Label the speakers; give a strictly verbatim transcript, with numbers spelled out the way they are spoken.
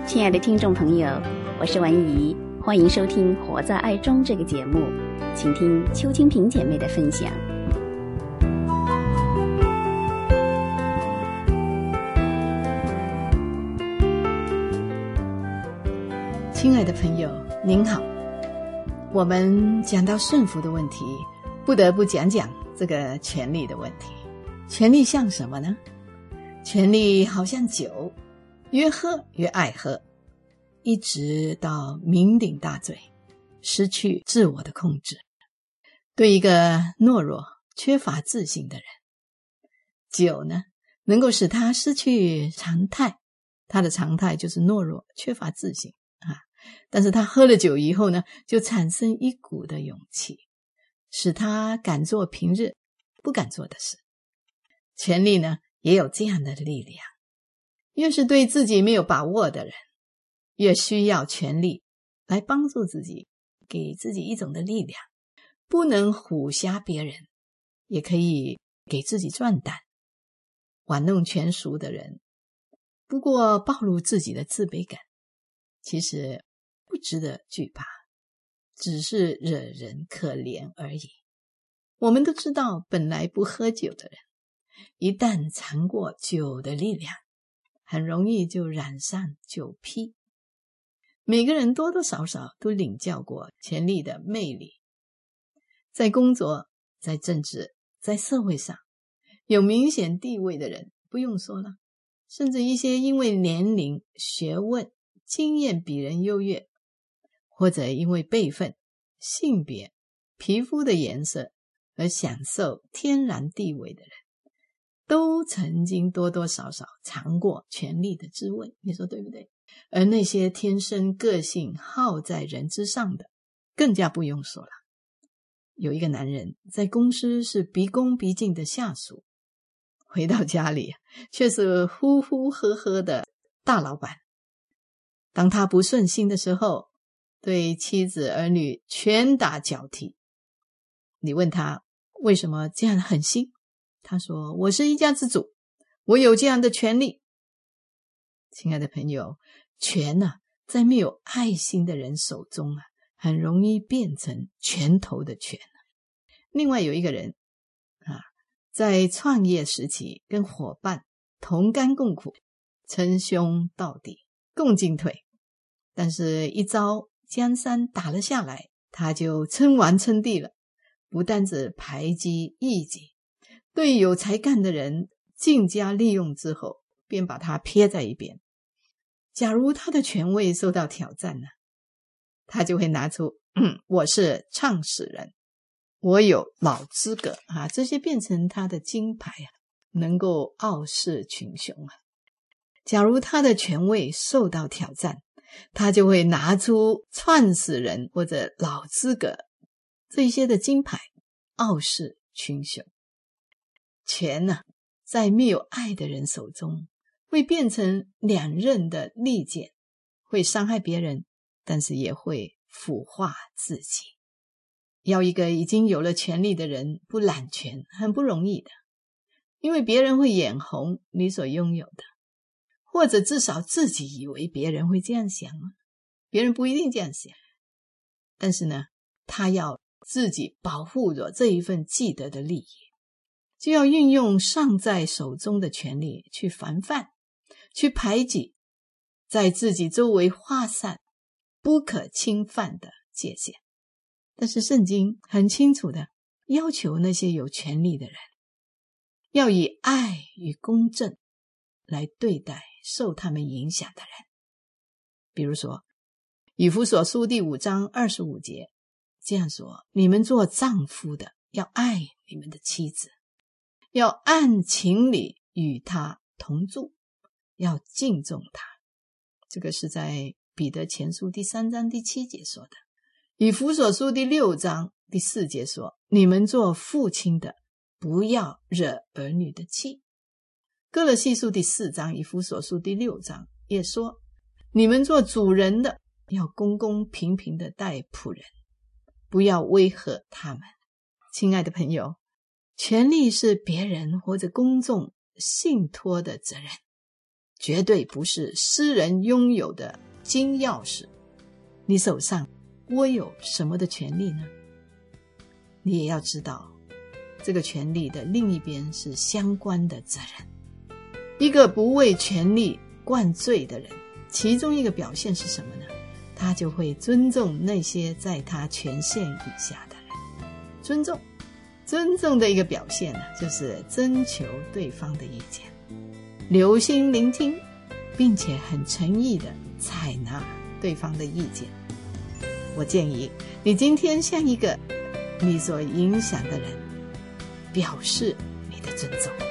Speaker 1: 亲爱的听众朋友，我是文怡，欢迎收听《活在爱中》这个节目，请听邱清平姐妹的分享。
Speaker 2: 亲爱的朋友，您好。我们讲到顺服的问题，不得不讲讲这个权力的问题。权力像什么呢？权力好像酒，越喝越爱喝，一直到酩酊大醉，失去自我的控制。对一个懦弱缺乏自信的人，酒呢能够使他失去常态，他的常态就是懦弱缺乏自信啊。但是他喝了酒以后呢，就产生一股的勇气，使他敢做平日不敢做的事。权力呢也有这样的力量，越是对自己没有把握的人，越需要权力来帮助自己，给自己一种的力量，不能唬瞎别人，也可以给自己壮胆。玩弄权术的人，不过暴露自己的自卑感，其实不值得惧怕，只是惹人可怜而已。我们都知道，本来不喝酒的人，一旦尝过酒的力量，很容易就染上酒癖。每个人多多少少都领教过权力的魅力，在工作，在政治，在社会上，有明显地位的人不用说了，甚至一些因为年龄、学问、经验比人优越，或者因为辈分、性别、皮肤的颜色而享受天然地位的人，都曾经多多少少尝过权力的滋味，你说对不对？而那些天生个性好在人之上的，更加不用说了。有一个男人在公司是毕恭毕敬的下属，回到家里却是呼呼喝喝的大老板。当他不顺心的时候，对妻子儿女拳打脚踢。你问他为什么这样狠心，他说我是一家之主，我有这样的权利。亲爱的朋友，权啊，在没有爱心的人手中啊，很容易变成拳头的拳。另外有一个人啊，在创业时期跟伙伴同甘共苦，称兄道弟，共进退。但是一朝江山打了下来，他就称王称帝了，不但只排挤异己，对有才干的人尽加利用之后，便把他撇在一边。假如他的权位受到挑战呢，他就会拿出嗯，我是创始人，我有老资格啊，这些变成他的金牌啊，能够傲视群雄啊。假如他的权位受到挑战，他就会拿出创始人或者老资格这些的金牌，傲视群雄。权呢，在没有爱的人手中，会变成两刃的利剑，会伤害别人，但是也会腐化自己。要一个已经有了权力的人不揽权，很不容易的，因为别人会眼红你所拥有的，或者至少自己以为别人会这样想啊，别人不一定这样想。但是呢，他要自己保护着这一份既得的利益，就要运用尚在手中的权力去防范，去排挤，在自己周围画上不可侵犯的界限。但是圣经很清楚的要求那些有权力的人，要以爱与公正来对待受他们影响的人。比如说以弗所书第五章二十五节这样说，你们做丈夫的要爱你们的妻子，要按情理与她同住，要敬重她。这个是在彼得前书第三章第七节说的。以弗所书第六章第四节说，你们做父亲的不要惹儿女的气。哥罗西书第四章，以弗所书第六章也说，你们做主人的要公公平平的待仆人，不要威吓他们。亲爱的朋友，权力是别人或者公众信托的责任， 绝对不是私人拥有的金钥匙。你手上握有什么的权利呢？你也要知道，这个权利的另一边是相关的责任。一个不为权力灌醉的人，其中一个表现是什么呢？他就会尊重那些在他权限以下的人。尊重尊重的一个表现呢，就是征求对方的意见，留心聆听，并且很诚意的采纳对方的意见。我建议你今天向一个你所影响的人表示你的尊重。